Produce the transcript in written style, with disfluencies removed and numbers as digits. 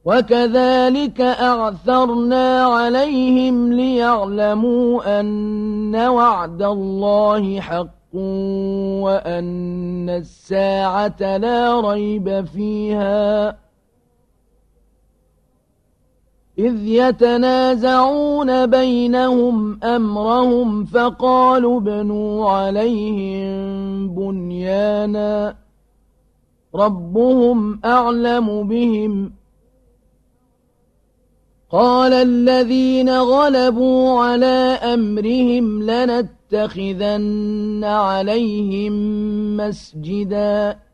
وكذلك أعثرنا عليهم ليعلموا أن وعد الله حق وأن الساعة لا ريب فيها إذ يتنازعون بينهم أمرهم فقالوا ابنوا عليهم بنيانا ربهم أعلم بهم قال الذين غلبوا على أمرهم لنتخذن عليهم مسجدا